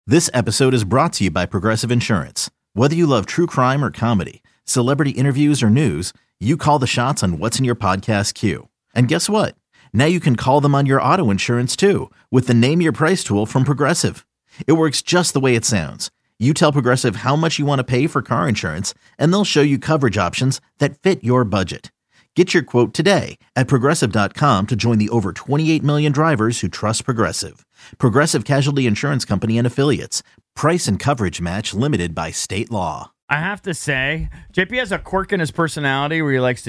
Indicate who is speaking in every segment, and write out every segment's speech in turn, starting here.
Speaker 1: This episode is brought to you by Progressive Insurance. Whether you love true crime or comedy, celebrity interviews or news, you call the shots on what's in your podcast queue. And guess what? Now you can call them on your auto insurance too with the Name Your Price tool from Progressive. It works just the way it sounds. You tell Progressive how much you want to pay for car insurance, and they'll show you coverage options that fit your budget. Get your quote today at Progressive.com to join the over 28 million drivers who trust Progressive. Progressive Casualty Insurance Company and Affiliates. Price and coverage match limited by state law.
Speaker 2: I have to say, JP has a quirk in his personality where he likes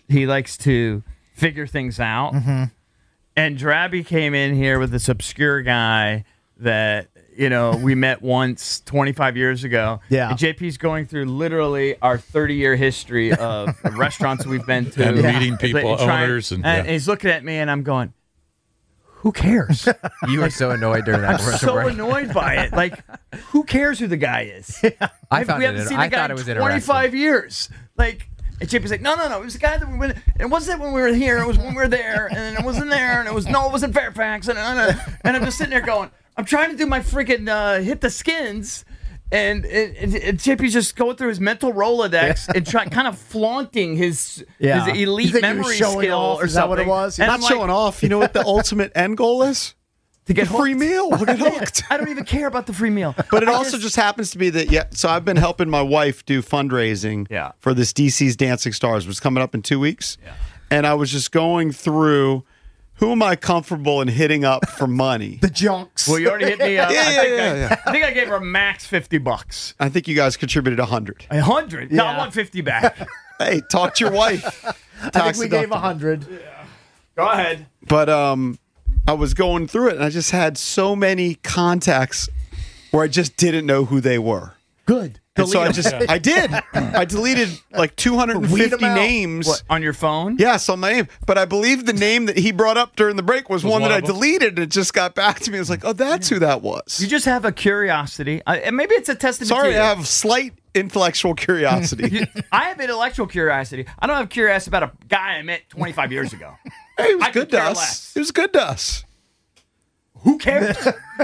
Speaker 2: to figure things out. Mm-hmm. And Drabby came in here with this obscure guy that, you know, we met once 25 years ago.
Speaker 3: Yeah.
Speaker 2: And JP's going through literally our 30-year history of restaurants we've been to.
Speaker 4: And meeting people, owners.
Speaker 2: And he's looking at me, and I'm going, who cares?
Speaker 5: You were so annoyed during that.
Speaker 2: I'm so annoyed by it. Like, who cares who the guy is?
Speaker 5: I found
Speaker 2: we
Speaker 5: it.
Speaker 2: haven't seen
Speaker 5: I
Speaker 2: the guy
Speaker 5: thought it was
Speaker 2: in 25
Speaker 5: interesting.
Speaker 2: years. Like, and JP's like, no. It was the guy that we went. It wasn't when we were here. It was when we were there, and it wasn't there, and it wasn't Fairfax, and I'm just sitting there going, I'm trying to do my freaking hit the skins, and JP's just going through his mental Rolodex and kind of flaunting his elite memory skill
Speaker 3: off?
Speaker 2: or
Speaker 3: Is that
Speaker 2: something.
Speaker 3: what it was?
Speaker 2: And
Speaker 6: Not
Speaker 2: I'm like,
Speaker 6: showing off. You know what the ultimate end goal is?
Speaker 2: to get
Speaker 6: Free
Speaker 2: hooked.
Speaker 6: meal. We'll get hooked.
Speaker 2: I don't even care about the free meal.
Speaker 6: But it also just happens to be that, so I've been helping my wife do fundraising for this DC's Dancing Stars, which is coming up in 2 weeks. Yeah. And I was just going through, who am I comfortable in hitting up for money?
Speaker 3: The junks.
Speaker 2: Well, you already hit me up.
Speaker 6: Yeah.
Speaker 2: I think I gave her max $50.
Speaker 6: I think you guys contributed 100.
Speaker 2: 100? No, I
Speaker 3: Yeah.
Speaker 2: want 50 back.
Speaker 6: Hey, talk to your wife.
Speaker 3: I think we gave 100.
Speaker 2: Go ahead.
Speaker 6: But I was going through it, and I just had so many contacts where I just didn't know who they were.
Speaker 3: Good.
Speaker 6: And so I did. I deleted like 250 names.
Speaker 2: What, on your phone?
Speaker 6: Yes, on my name. But I believe the name that he brought up during the break was one that I deleted, and it just got back to me. I was like, oh, that's who that was.
Speaker 2: You just have a curiosity. And maybe it's a testament
Speaker 6: Sorry,
Speaker 2: to you.
Speaker 6: I have slight intellectual curiosity.
Speaker 2: I have intellectual curiosity. I don't have curiosity about a guy I met 25 years ago.
Speaker 6: Hey, it was
Speaker 2: I
Speaker 6: good
Speaker 2: could
Speaker 6: to
Speaker 2: care
Speaker 6: us.
Speaker 2: less.
Speaker 6: It was good to us.
Speaker 2: Who cares?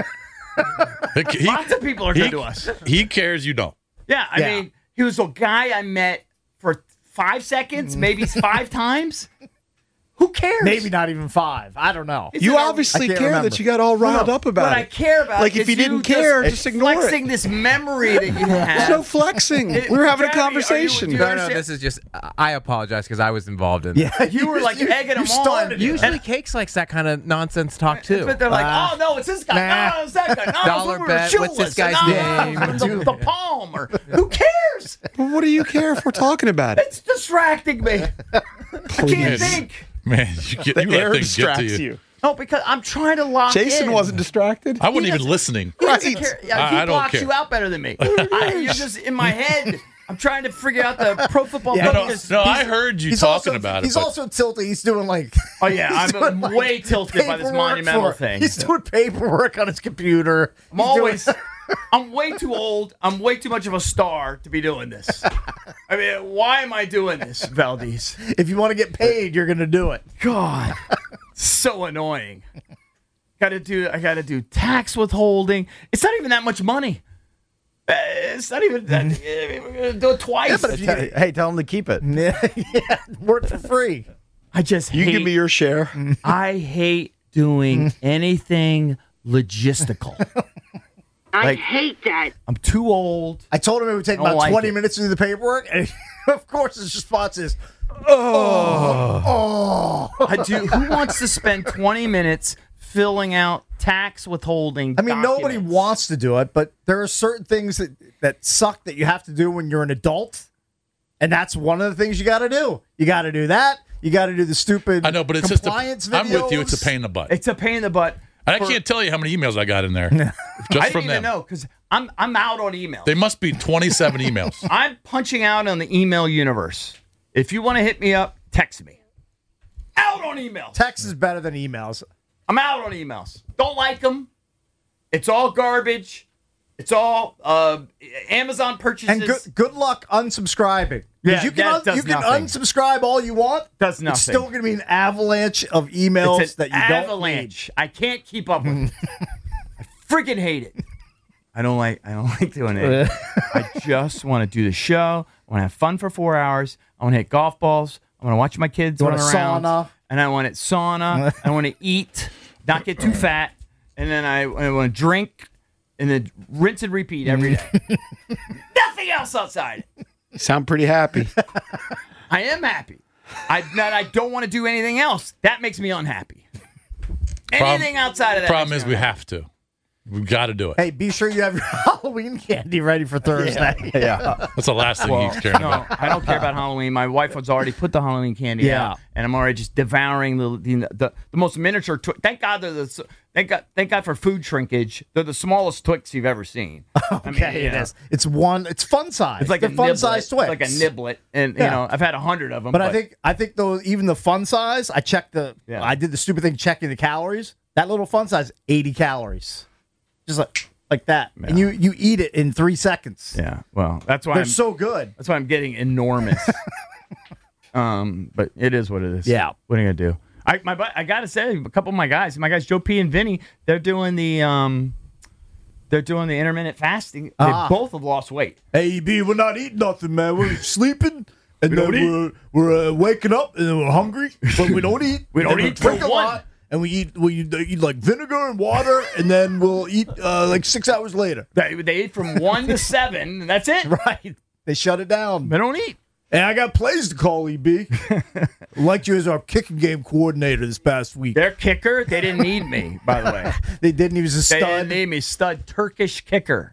Speaker 4: He,
Speaker 2: Lots of people are good to us.
Speaker 4: he cares, you don't.
Speaker 2: Yeah, I mean, he was a guy I met for 5 seconds, maybe 5 times. Who cares?
Speaker 3: Maybe not even 5. I don't know.
Speaker 2: It's
Speaker 6: You
Speaker 2: an-
Speaker 6: obviously
Speaker 3: I can't
Speaker 6: care
Speaker 3: remember.
Speaker 6: that you got all riled up about
Speaker 2: What
Speaker 6: it.
Speaker 2: I care about
Speaker 6: Like,
Speaker 2: is
Speaker 6: if you didn't
Speaker 2: you
Speaker 6: care, just ignore
Speaker 2: flexing
Speaker 6: it.
Speaker 2: this memory that you have.
Speaker 6: There's no flexing. We were having a
Speaker 2: Gabby, are you-
Speaker 6: conversation.
Speaker 2: do you
Speaker 5: No,
Speaker 2: understand?
Speaker 5: this is just. I apologize because I was involved in.
Speaker 3: Yeah,
Speaker 2: You were like egging them on.
Speaker 3: started it.
Speaker 5: Usually, Cakes likes that kind of nonsense talk too.
Speaker 2: But they're like, oh, no, it's this guy.
Speaker 3: Nah.
Speaker 2: No, it's that guy. No, it's
Speaker 5: Dollar
Speaker 2: when we were
Speaker 5: bet. What's this
Speaker 2: shoeless.
Speaker 5: guy's
Speaker 2: No,
Speaker 5: name?
Speaker 2: The palm. Or, who cares?
Speaker 6: Well, what do you care if we're talking about it?
Speaker 2: It's distracting me. I can't think.
Speaker 4: Man, you
Speaker 6: The
Speaker 4: let
Speaker 6: air
Speaker 4: things get to
Speaker 6: distracts
Speaker 4: you.
Speaker 6: you.
Speaker 2: No, because I'm trying to lock
Speaker 6: Jason
Speaker 2: in.
Speaker 6: wasn't distracted.
Speaker 4: I wasn't
Speaker 2: He
Speaker 4: even
Speaker 2: doesn't-
Speaker 4: listening.
Speaker 2: He doesn't
Speaker 6: Right.
Speaker 2: care. Yeah, he
Speaker 4: I don't
Speaker 2: blocks
Speaker 4: care.
Speaker 2: you out better than me. You're just in my head. I'm trying to figure out the pro football.
Speaker 3: Yeah,
Speaker 2: focus.
Speaker 4: No, I heard you talking
Speaker 3: also,
Speaker 4: about it.
Speaker 3: He's
Speaker 4: but
Speaker 3: also tilted. He's doing like.
Speaker 2: Oh yeah,
Speaker 3: he's
Speaker 2: I'm
Speaker 3: doing, like,
Speaker 2: way tilted by this
Speaker 3: paperwork
Speaker 2: monumental
Speaker 3: for-
Speaker 2: thing.
Speaker 3: He's doing paperwork on his computer.
Speaker 2: I'm way too old. I'm way too much of a star to be doing this. I mean, why am I doing this, Valdez?
Speaker 3: If you want to get paid, you're going to do it.
Speaker 2: God, so annoying. I got to do tax withholding. It's not even that much money. It's not even that. We're gonna do it twice.
Speaker 7: Hey, tell him to keep it.
Speaker 3: Yeah, work for free.
Speaker 2: I just
Speaker 6: You
Speaker 2: hate,
Speaker 6: give me your share.
Speaker 2: I hate doing anything logistical.
Speaker 8: I hate that.
Speaker 2: I'm too old.
Speaker 3: I told him it would take
Speaker 2: I don't
Speaker 3: about
Speaker 2: like
Speaker 3: 20
Speaker 2: it.
Speaker 3: minutes to do the paperwork, and of course his response is,
Speaker 2: Who wants to spend 20 minutes filling out tax withholding?
Speaker 3: I mean, nobody
Speaker 2: documents?
Speaker 3: wants to do it, but there are certain things that suck that you have to do when you're an adult, and that's one of the things you got to do. You got to do that. You got to do the stupid
Speaker 4: I know, but it's just
Speaker 3: compliance
Speaker 4: I'm with you.
Speaker 3: videos.
Speaker 4: It's a pain in the butt.
Speaker 2: It's a pain in the butt.
Speaker 4: And I can't tell you how many emails I got in there
Speaker 2: I
Speaker 4: just
Speaker 2: didn't
Speaker 4: from
Speaker 2: even
Speaker 4: them.
Speaker 2: know because I'm out on email.
Speaker 4: They must be 27 emails.
Speaker 2: I'm punching out on the email universe. If you want to hit me up, text me. Out on emails.
Speaker 3: Text is better than emails.
Speaker 2: I'm out on emails. Don't like them. It's all garbage. It's all Amazon purchases.
Speaker 3: And good luck unsubscribing.
Speaker 2: Yeah,
Speaker 3: you can,
Speaker 2: that does
Speaker 3: you can
Speaker 2: nothing.
Speaker 3: unsubscribe all you want.
Speaker 2: Does nothing.
Speaker 3: It's still going to be an avalanche of emails
Speaker 2: It's an
Speaker 3: that you don't need.
Speaker 2: avalanche. I can't keep up with it. I freaking hate it. I don't like doing it. I just want to do the show. I want to have fun for 4 hours. I want to hit golf balls. I want to watch my kids
Speaker 3: You
Speaker 2: run
Speaker 3: want a
Speaker 2: around.
Speaker 3: sauna?
Speaker 2: And I want it sauna. I want to eat, not get too fat. And then I want to drink and then rinse and repeat every day. Nothing else outside.
Speaker 6: You sound pretty happy.
Speaker 2: I am happy. I don't want to do anything else. That makes me unhappy. Anything outside of that.
Speaker 4: Problem
Speaker 2: makes
Speaker 4: is
Speaker 2: me
Speaker 4: we have to. We've got to do it.
Speaker 3: Hey, be sure you have your Halloween candy ready for Thursday.
Speaker 7: Yeah.
Speaker 4: That's the last thing he's caring
Speaker 2: No,
Speaker 4: about.
Speaker 2: I don't care about Halloween. My wife has already put the Halloween candy out, and I'm already just devouring the most miniature. Thank God they're thank God for food shrinkage. They're the smallest Twix you've ever seen.
Speaker 3: Okay, it is. It's fun size.
Speaker 2: It's like
Speaker 3: They're
Speaker 2: a
Speaker 3: fun
Speaker 2: niblet.
Speaker 3: size Twix.
Speaker 2: It's like a niblet, and you know I've had 100 of them.
Speaker 3: But I think though even the fun size, I I did the stupid thing checking the calories. That little fun size, 80 calories, just like that, and you eat it in 3 seconds.
Speaker 2: Yeah, well, that's why
Speaker 3: They're so good.
Speaker 2: That's why I'm getting enormous. But it is what it is.
Speaker 3: Yeah.
Speaker 2: What are you gonna do? I gotta say, a couple of my guys, Joe P and Vinny, they're doing the intermittent fasting. They both have lost weight.
Speaker 3: Hey, EB, we're not eating nothing, man. We're sleeping, and then we're waking up, and then we're hungry, but we don't eat.
Speaker 2: We don't
Speaker 3: And
Speaker 2: eat
Speaker 3: drink
Speaker 2: for
Speaker 3: a
Speaker 2: one.
Speaker 3: lot, and we eat like vinegar and water, and then we'll eat like 6 hours later.
Speaker 2: They eat from 1 to 7, and that's it.
Speaker 3: Right? They shut it down.
Speaker 2: They don't eat.
Speaker 3: And I got plays to call, EB. Liked you as our kicking game coordinator this past week.
Speaker 2: Their kicker, they didn't need me, by the way.
Speaker 3: They didn't. He was a
Speaker 2: They
Speaker 3: stud.
Speaker 2: didn't need me. Stud Turkish kicker.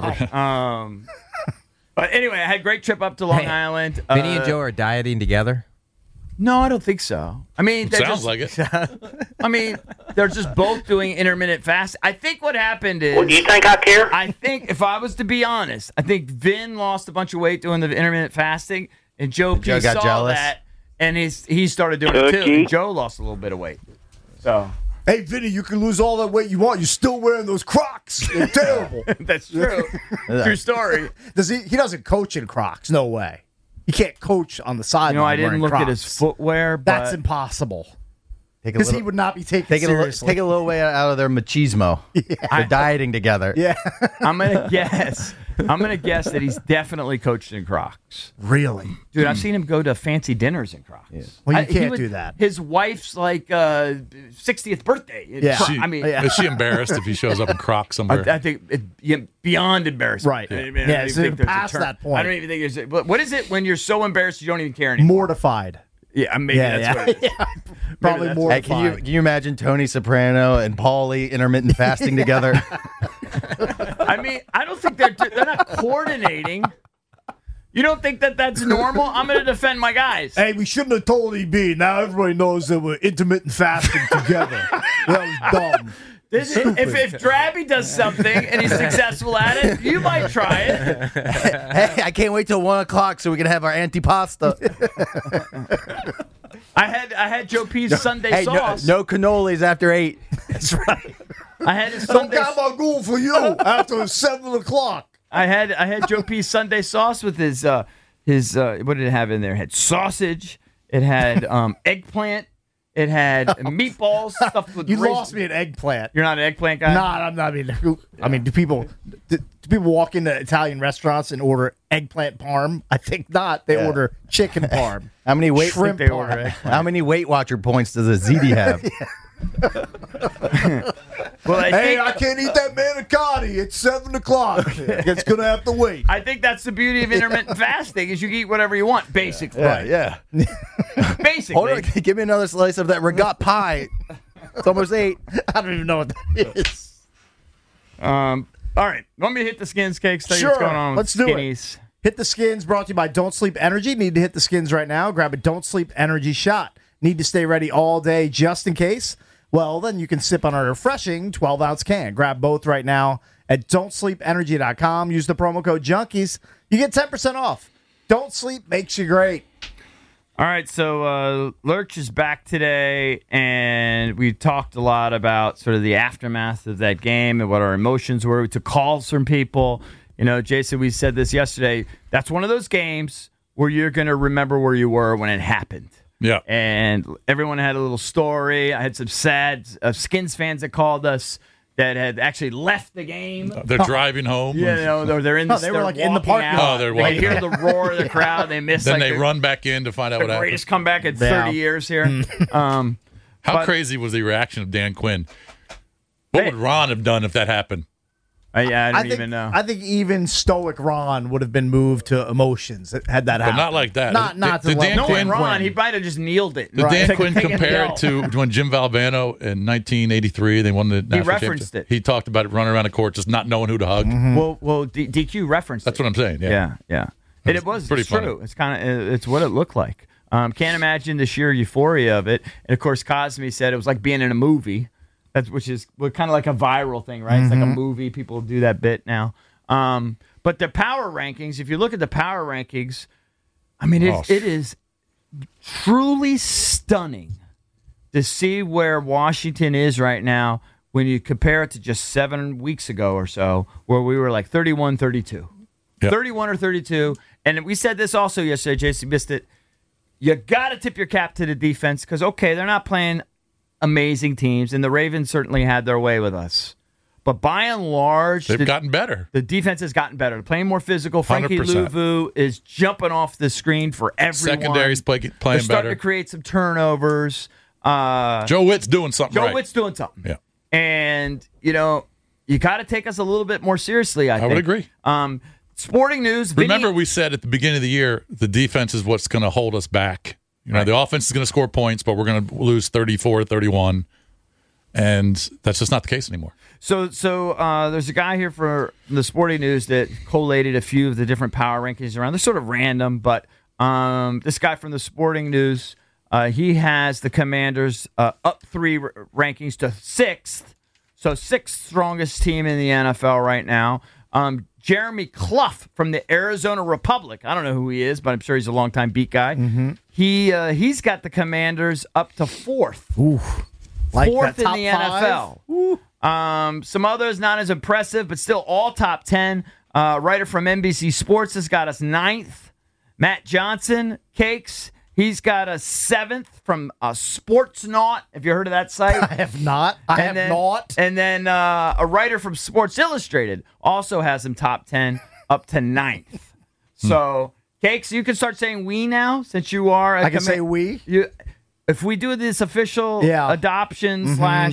Speaker 2: But anyway, I had a great trip up to Long Island.
Speaker 5: Vinny and Joe are dieting together.
Speaker 2: No, I don't think so. I mean,
Speaker 4: Sounds like it.
Speaker 2: I mean, they're just both doing intermittent fast. I think what happened is.
Speaker 8: Well, do you think I care?
Speaker 2: I think if I was to be honest, I think Vin lost a bunch of weight doing the intermittent fasting, and Joe P
Speaker 7: Joe got
Speaker 2: saw
Speaker 7: jealous.
Speaker 2: that, and he started doing it too.
Speaker 8: Cookie.
Speaker 2: And Joe lost a little bit of weight. So
Speaker 3: Hey, Vinny, you can lose all that weight you want. You're still wearing those Crocs. They're terrible.
Speaker 2: that's true. True story.
Speaker 3: Does he doesn't coach in Crocs. No way. He can't coach on the sideline.
Speaker 2: I didn't
Speaker 3: wearing
Speaker 2: look
Speaker 3: Crocs.
Speaker 2: at his footwear, but
Speaker 3: That's impossible.
Speaker 7: Take a
Speaker 3: Because he
Speaker 7: little,
Speaker 3: would not be taken
Speaker 7: take
Speaker 3: seriously.
Speaker 7: a little way out of their machismo. They're dieting together.
Speaker 3: Yeah.
Speaker 2: I'm gonna guess that he's definitely coached in Crocs.
Speaker 3: Really?
Speaker 2: Dude, I've seen him go to fancy dinners in Crocs.
Speaker 3: Well, you
Speaker 2: He
Speaker 3: can't
Speaker 2: would-
Speaker 3: do that.
Speaker 2: His wife's 60th birthday. in
Speaker 3: Yeah.
Speaker 2: Crocs. I mean,
Speaker 4: Is she embarrassed if he shows up in Crocs somewhere?
Speaker 2: I think beyond embarrassment.
Speaker 3: Right.
Speaker 2: I
Speaker 3: Yeah.
Speaker 2: don't
Speaker 3: Yeah,
Speaker 2: even
Speaker 3: it's
Speaker 2: think there's a
Speaker 3: past
Speaker 2: term.
Speaker 3: that point.
Speaker 2: I don't even think there's. But what is it when you're so embarrassed you don't even care anymore?
Speaker 3: Mortified.
Speaker 2: Yeah, maybe that's what it is.
Speaker 3: Probably
Speaker 2: that's
Speaker 3: mortified.
Speaker 7: Hey, can you imagine Tony Soprano and Paulie intermittent fasting together?
Speaker 2: I mean, I don't think they're not coordinating. You don't think that that's normal? I'm going to defend my guys.
Speaker 3: Hey, we shouldn't have told EB. Now everybody knows that we're intermittent fasting together. That was dumb.
Speaker 2: If Drabby does something and he's successful at it, you might try it.
Speaker 7: Hey, I can't wait till 1 o'clock so we can have our antipasta.
Speaker 2: I had Joe P's Sunday
Speaker 7: Hey,
Speaker 2: sauce.
Speaker 7: no cannolis after 8.
Speaker 3: That's right.
Speaker 2: I had his
Speaker 3: Don't
Speaker 2: Sunday.
Speaker 3: got my goal for you after 7 o'clock.
Speaker 2: I had Joe P's Sunday sauce with his what did it have in there? It had sausage. It had eggplant. It had meatballs stuffed with.
Speaker 3: You
Speaker 2: raisins.
Speaker 3: lost me at eggplant.
Speaker 2: You're not an eggplant guy.
Speaker 3: Not. I'm not. I mean, do people walk into Italian restaurants and order eggplant parm? I think not. They order chicken parm.
Speaker 7: How many weight
Speaker 3: Shrimp
Speaker 2: they order
Speaker 3: parm.
Speaker 2: eggplant.
Speaker 7: How many Weight Watcher points does a ZD have?
Speaker 2: Well,
Speaker 3: Hey, I can't eat that manicotti. It's 7 o'clock. It's gonna have to wait.
Speaker 2: I think that's the beauty of intermittent fasting is you can eat whatever you want, basically.
Speaker 7: Yeah.
Speaker 2: Basically.
Speaker 7: Hold on, give me another slice of that regat pie. It's almost 8.
Speaker 3: I don't even know what that is.
Speaker 2: All right. Want me to hit the skins cakes? Tell you
Speaker 3: Sure.
Speaker 2: what's going on with
Speaker 3: Let's do it.
Speaker 2: skinnies.
Speaker 3: Hit the Skins brought to you by Don't Sleep Energy. Need to hit the Skins right now. Grab a Don't Sleep Energy shot. Need to stay ready all day just in case? Well, then you can sip on a refreshing 12-ounce can. Grab both right now at don'tsleepenergy.com. Use the promo code JUNKIES. You get 10% off. Don't Sleep makes you great.
Speaker 2: All right, so Lurch is back today, and we talked a lot about sort of the aftermath of that game and what our emotions were. We took calls from people. You know, Jason, we said this yesterday. That's one of those games where you're going to remember where you were when it happened.
Speaker 4: Yeah.
Speaker 2: And everyone had a little story. I had some sad Skins fans that called us that had actually left the game.
Speaker 4: They're driving home.
Speaker 2: They're in the.
Speaker 3: they were like in the parking lot.
Speaker 4: Oh, they're
Speaker 2: They
Speaker 4: walking.
Speaker 2: hear the roar of the crowd. They miss.
Speaker 4: Then
Speaker 2: like
Speaker 4: they run back in to find out
Speaker 2: the
Speaker 4: what happened.
Speaker 2: greatest comeback in 30 years here.
Speaker 4: How
Speaker 2: but-
Speaker 4: crazy was the reaction of Dan Quinn? What would Ron have done if that happened?
Speaker 2: I don't
Speaker 3: think,
Speaker 2: even know.
Speaker 3: I think even stoic Ron would have been moved to emotions had that
Speaker 4: But
Speaker 3: happened.
Speaker 4: not like that.
Speaker 3: Not to
Speaker 4: Did
Speaker 3: the
Speaker 4: Dan
Speaker 3: level
Speaker 2: Knowing
Speaker 4: Quinn-
Speaker 2: Ron, he might have just kneeled it.
Speaker 4: Did Dan
Speaker 2: Take-
Speaker 4: Quinn
Speaker 2: take a
Speaker 4: compare
Speaker 2: kneel.
Speaker 4: it to when Jim Valvano in 1983 they won the national
Speaker 2: referenced
Speaker 4: championship?
Speaker 2: it.
Speaker 4: He talked about it running around the court just not knowing who to hug.
Speaker 2: Well, DQ referenced
Speaker 4: That's
Speaker 2: it.
Speaker 4: what I'm saying. Yeah.
Speaker 2: Yeah. And it was
Speaker 4: pretty
Speaker 2: it's
Speaker 4: funny.
Speaker 2: true. It's kind of it's what it looked like. Can't imagine the sheer euphoria of it. And of course, Cosme said it was like being in a movie. Which is kind of like a viral thing, right? It's like a movie. People do that bit now. But the power rankings, if you look at the power rankings, I mean, it is truly stunning to see where Washington is right now when you compare it to just 7 weeks ago or so, where we were like 31-32.
Speaker 4: Yep.
Speaker 2: 31 or 32. And we said this also yesterday, Jason missed it. You got to tip your cap to the defense because, okay, they're not playing amazing teams, and the Ravens certainly had their way with us. But by and large,
Speaker 4: They've gotten better.
Speaker 2: the defense has gotten better. They're playing more physical. Frankie
Speaker 4: 100%.
Speaker 2: Luvu is jumping off the screen for everyone.
Speaker 4: Secondary's playing
Speaker 2: They're starting
Speaker 4: better.
Speaker 2: to create some turnovers.
Speaker 4: Joe Witt's doing something
Speaker 2: Joe
Speaker 4: right.
Speaker 2: Witt's doing something.
Speaker 4: Yeah.
Speaker 2: And, you got to take us a little bit more seriously, I think.
Speaker 4: would agree.
Speaker 2: Sporting news.
Speaker 4: Remember, we said at the beginning of the year, the defense is what's going to hold us back. The offense is going to score points, but we're going to lose 34-31. And that's just not the case anymore.
Speaker 2: So there's a guy here for the Sporting News that collated a few of the different power rankings around. They're sort of random, but this guy from the Sporting News, he has the Commanders up 3 rankings to 6th. So 6th strongest team in the NFL right now. Jeremy Clough from the Arizona Republic. I don't know who he is, but I'm sure he's a longtime beat guy. Mm-hmm. He's got the Commanders up to 4th.
Speaker 3: Ooh, like
Speaker 2: 4th
Speaker 3: that top
Speaker 2: in the
Speaker 3: 5?
Speaker 2: NFL. Some others not as impressive, but still all top 10. Writer from NBC Sports has got us 9th. Matt Johnson, Cakes, he's got us 7th from Sportsnaut. Have you heard of that site?
Speaker 3: I have not. I have not.
Speaker 2: And then a writer from Sports Illustrated also has him top 10 up to 9th. So, Cakes, you can start saying we now since you are.
Speaker 3: I can say we.
Speaker 2: If we do this official adoption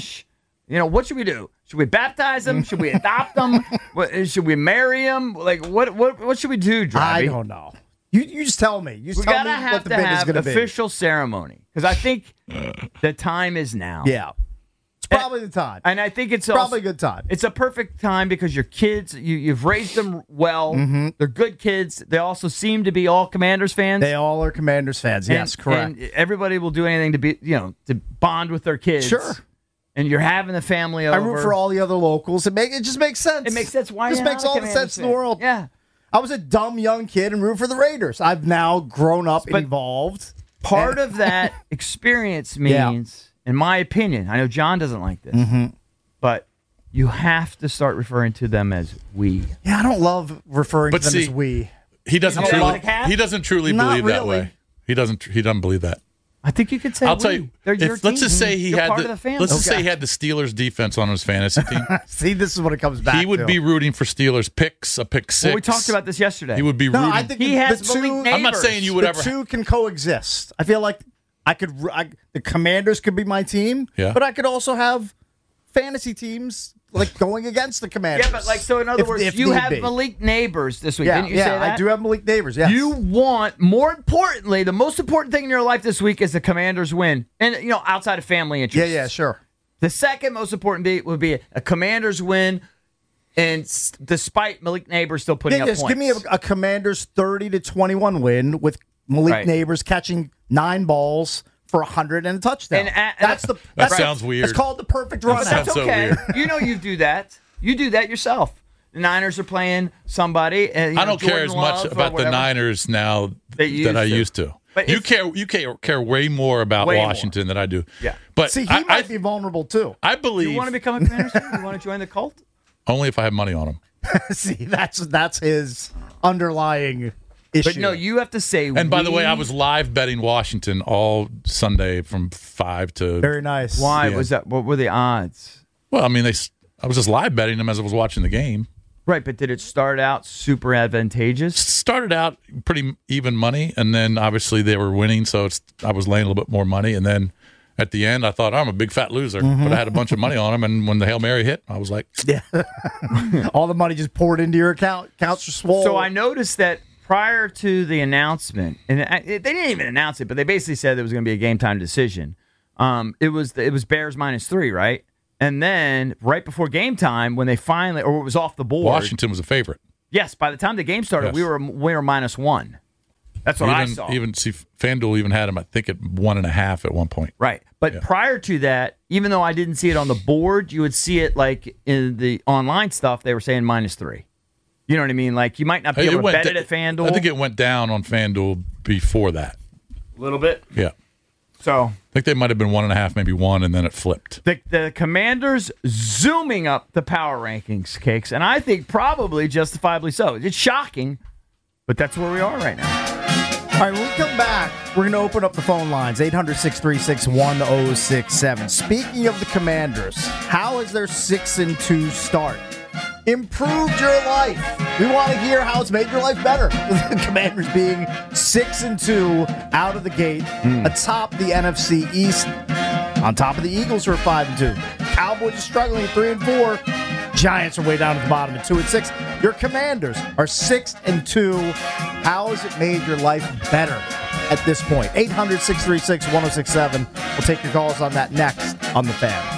Speaker 2: / what should we do? Should we baptize them? Should we adopt them? Should we marry them? Like, what should we do, Drabby?
Speaker 3: I don't know. You just tell me. You just
Speaker 2: We
Speaker 3: tell
Speaker 2: gotta
Speaker 3: me
Speaker 2: have
Speaker 3: what the
Speaker 2: to
Speaker 3: bid is
Speaker 2: have
Speaker 3: going to be.
Speaker 2: official ceremony because I think the time is now.
Speaker 3: Yeah. It's probably the time.
Speaker 2: And I think it's
Speaker 3: probably a good time.
Speaker 2: It's a perfect time because your kids, you've raised them well.
Speaker 3: Mm-hmm.
Speaker 2: They're good kids. They also seem to be all Commanders fans.
Speaker 3: They all are Commanders fans. Yes, correct.
Speaker 2: And everybody will do anything to be, to bond with their kids.
Speaker 3: Sure.
Speaker 2: And you're having the family over.
Speaker 3: I root for all the other locals. It just makes sense.
Speaker 2: It makes sense. Why?
Speaker 3: This
Speaker 2: you're
Speaker 3: makes
Speaker 2: not a
Speaker 3: all the
Speaker 2: Commanders
Speaker 3: sense in the
Speaker 2: fan.
Speaker 3: world.
Speaker 2: Yeah.
Speaker 3: I was a dumb young kid and root for the Raiders. I've now grown up and evolved.
Speaker 2: Part of that experience means, in my opinion, I know John doesn't like this, but you have to start referring to them as we.
Speaker 3: Yeah, I don't love referring
Speaker 4: But
Speaker 3: to them
Speaker 4: see,
Speaker 3: as we.
Speaker 4: He doesn't
Speaker 2: You don't
Speaker 4: truly.
Speaker 2: like a cat?
Speaker 4: He doesn't truly
Speaker 3: Not
Speaker 4: believe that
Speaker 3: really.
Speaker 4: way. He doesn't believe that.
Speaker 2: I think you could say
Speaker 4: I'll
Speaker 2: we.
Speaker 4: tell you.
Speaker 2: They're your
Speaker 4: Let's
Speaker 2: team.
Speaker 4: just say he
Speaker 2: You're
Speaker 4: had
Speaker 2: part
Speaker 4: the.
Speaker 2: of the family.
Speaker 4: Let's just say he had the Steelers defense on his fantasy team.
Speaker 3: See, this is what it comes back
Speaker 4: He would
Speaker 3: to.
Speaker 4: be rooting for Steelers picks, a pick 6.
Speaker 2: Well, we talked about this yesterday.
Speaker 4: He would be
Speaker 3: No,
Speaker 4: rooting.
Speaker 3: I think
Speaker 2: He
Speaker 3: the
Speaker 2: has
Speaker 3: two,
Speaker 2: Malik
Speaker 4: I'm not saying you would
Speaker 3: the
Speaker 4: ever.
Speaker 3: two can coexist. I feel like the Commanders could be my team,
Speaker 4: Yeah.
Speaker 3: but I could also have fantasy teams like going against the Commanders.
Speaker 2: Yeah, but so in other words,
Speaker 3: if
Speaker 2: you
Speaker 3: need
Speaker 2: have
Speaker 3: be.
Speaker 2: Malik Neighbors this week.
Speaker 3: Yeah,
Speaker 2: Didn't you say that?
Speaker 3: I do have Malik Neighbors. Yes.
Speaker 2: You want, more importantly, the most important thing in your life this week is the Commanders win. And, outside of family interests.
Speaker 3: Yeah, sure.
Speaker 2: The second most important beat would be a Commanders win, and despite Malik Neighbors still putting up
Speaker 3: Yes,
Speaker 2: points.
Speaker 3: give me a Commanders 30-21 win with Malik
Speaker 2: Right.
Speaker 3: Neighbors catching 9 balls for 100 and a touchdown.
Speaker 2: And
Speaker 3: that's
Speaker 4: That sounds weird.
Speaker 3: It's called the perfect run.
Speaker 2: But that's
Speaker 4: sounds so
Speaker 2: okay.
Speaker 4: weird.
Speaker 2: You do that. You do that yourself. The Niners are playing somebody. And,
Speaker 4: I don't care
Speaker 2: Jordan
Speaker 4: as much
Speaker 2: Love or
Speaker 4: about the
Speaker 2: whatever.
Speaker 4: Niners now
Speaker 2: That
Speaker 4: that I used to.
Speaker 2: But
Speaker 4: You care way more about
Speaker 2: Way more.
Speaker 4: Washington than I do.
Speaker 2: Yeah.
Speaker 4: But
Speaker 3: See, he
Speaker 4: I
Speaker 3: might be vulnerable too.
Speaker 4: I believe
Speaker 2: You want to become a Commanders fan? You want to join the cult?
Speaker 4: only if I have money on them.
Speaker 3: See, that's his underlying issue.
Speaker 2: But no, you have to say.
Speaker 4: And by the way, I was live betting Washington all Sunday from 5 to.
Speaker 3: Very nice.
Speaker 2: Why
Speaker 4: Yeah.
Speaker 2: was that? What were the odds?
Speaker 4: Well, I mean, I was just live betting them as I was watching the game.
Speaker 2: Right, but did it start out super advantageous?
Speaker 4: Started out pretty even money, and then obviously they were winning, so I was laying a little bit more money. And then at the end, I thought, I'm a big fat loser, but I had a bunch of money on them. And when the Hail Mary hit, I was like,
Speaker 3: Yeah. All the money just poured into your account. Accounts are swollen.
Speaker 2: So I noticed that prior to the announcement, and they didn't even announce it, but they basically said there was going to be a game time decision. It was Bears -3, right? And then right before game time, when they finally, or it was off the board.
Speaker 4: Washington was a favorite.
Speaker 2: Yes, by the time the game started,
Speaker 4: Yes.
Speaker 2: we were -1. That's what I saw.
Speaker 4: Even see, FanDuel even had them, I think, at 1.5 at one point.
Speaker 2: Right. But prior to that, even though I didn't see it on the board, you would see it like in the online stuff, they were saying -3. You know what I mean? Like you might not be able to bet it at FanDuel.
Speaker 4: I think it went down on FanDuel before that.
Speaker 2: A little bit.
Speaker 4: Yeah.
Speaker 2: So
Speaker 4: I think they might have been 1.5, maybe 1, and then it flipped.
Speaker 2: the Commanders zooming up the power rankings, Cakes, and I think probably justifiably so. It's shocking, but that's where we are right now.
Speaker 3: All right, when we come back, we're going to open up the phone lines, 800-636-1067. Speaking of the Commanders, how is their 6-2 start improved your life? We want to hear how it's made your life better. The Commanders being 6-2 out of the gate, atop the NFC East, on top of the Eagles who are 5-2. Cowboys are struggling at 3-4. Giants are way down at the bottom at 2-6. Your Commanders are 6-2. How has it made your life better at this point? 800-636-1067. We'll take your calls on that next on The Fan.